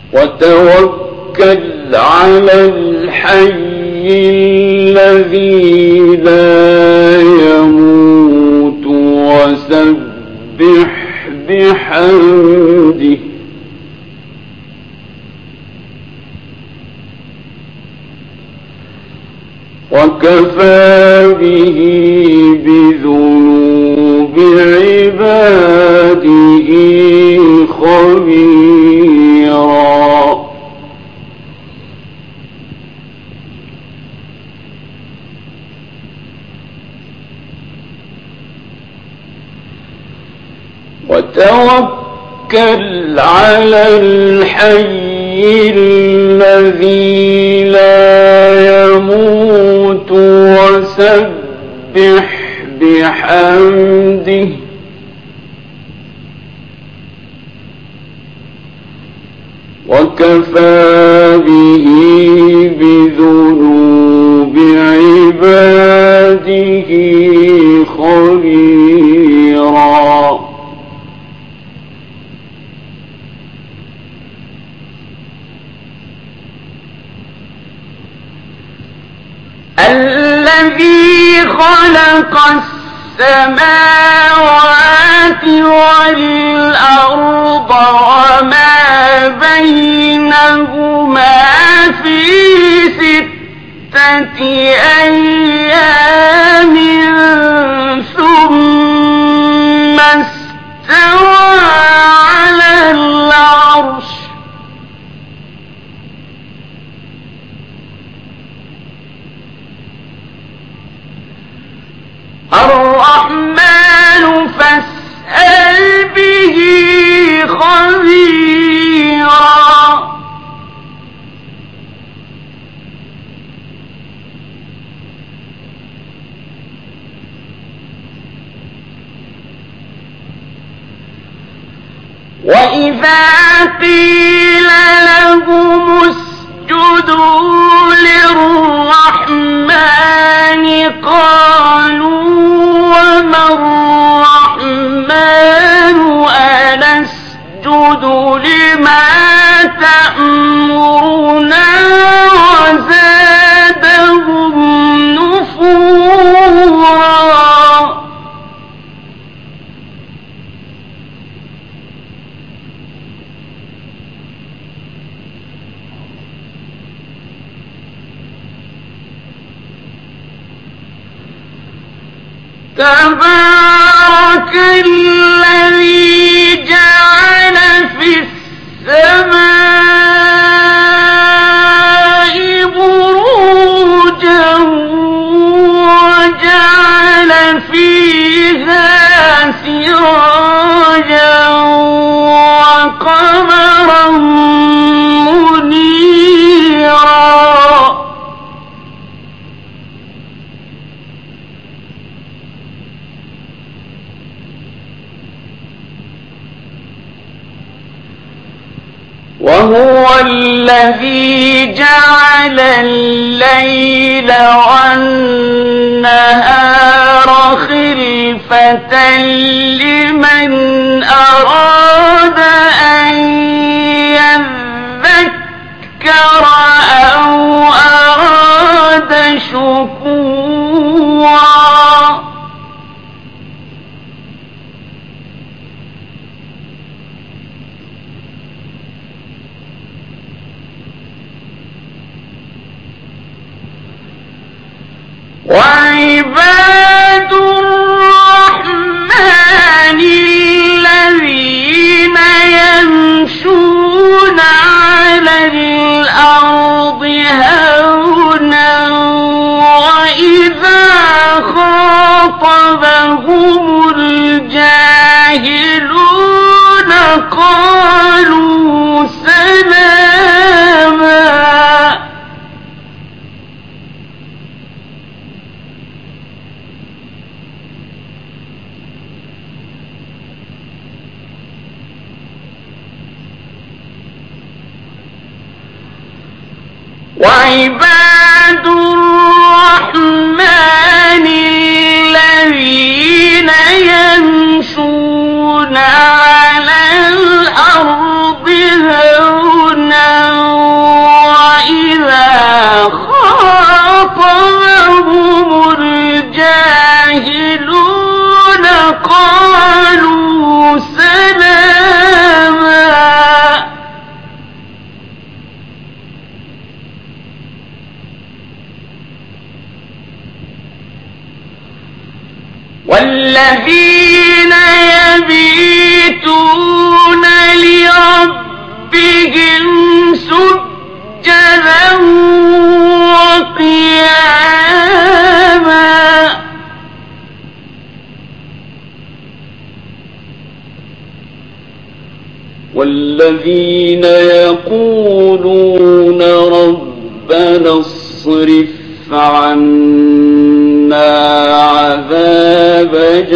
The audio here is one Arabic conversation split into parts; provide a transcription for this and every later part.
وتوكل على الحي الذي لا يموت وسبح بحمده وكفى به بذنوب عباده خبيرا. وتوكل على الحي الذي لا يموت وسبح بحمده وكفى به بذنوب عباده خبيرا. الذي خلق السماوات والأرض وما بينهما في 6 أيام ثم استوى على العرش الرحمن فاسأل به خبيرا. وإذا قيل لهم اسجدوا للرحمن قالوا وما الرحمن أنسجد لما تأمرنا وزادهم نفورا. تبارك الذي جعل في السماء بروجا وجعل فيها سراجا وقمرا منيرا. وهو الذي جعل الليل والنهار خلفة لمن أراد أن يذكر أو أراد شكورا. وعباد الرحمن الذين يمشون على الأرض هونا وإذا خاطبهم الجاهلون قالوا سلاما. وعباد الرحمن الذين يمشون على الأرض هونا والذين يبيتون لربهم سجدا وقياما والذين يقولون ربنا اصرف عنا عذاب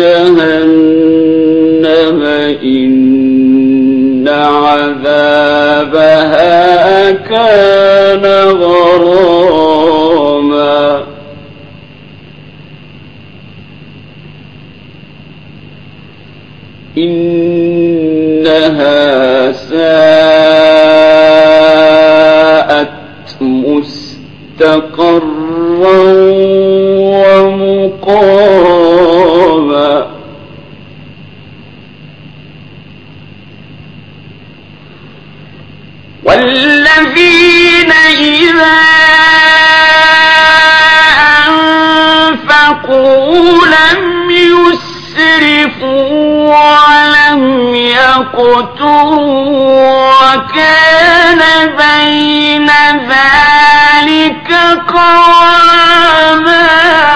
جهنم إن عذابها كان غراما إنها ساءت مستقرا ومقاما والذين إذا أنفقوا لم يسرفوا ولم يقتروا وكان بين ذلك قواما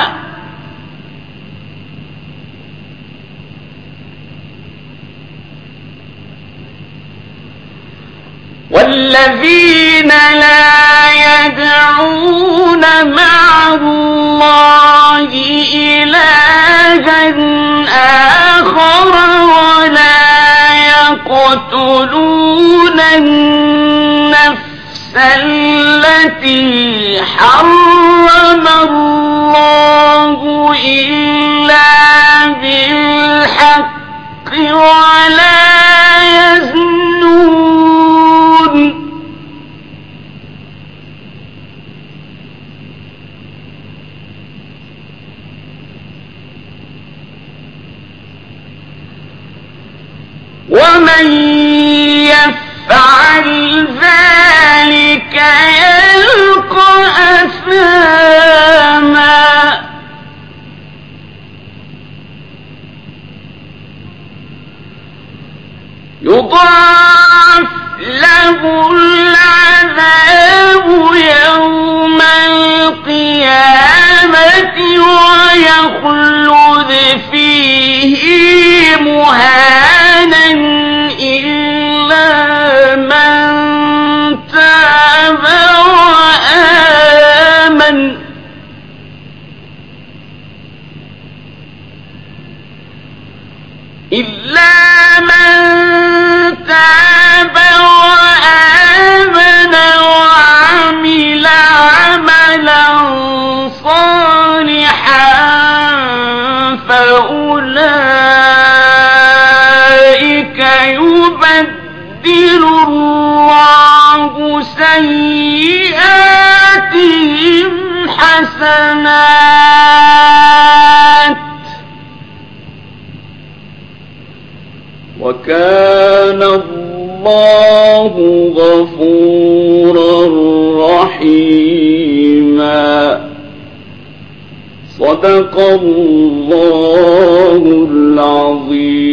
والذين لا يدعون مع الله إلها آخر ولا يقتلون النفس التي حرم الله إلا بالحق ولا يزنون ومن يفعل ذلك يلقى أثاما يضاعف له العذاب يوم القيامة ويخلد فيه مهانا إلا من تاب وآمن إلا من تاب وآمن وعمل عملا صالحا فأولئك يبدل الله سيئاتهم حسنات وكان الله غفورا رحيما صدق الله العظيم.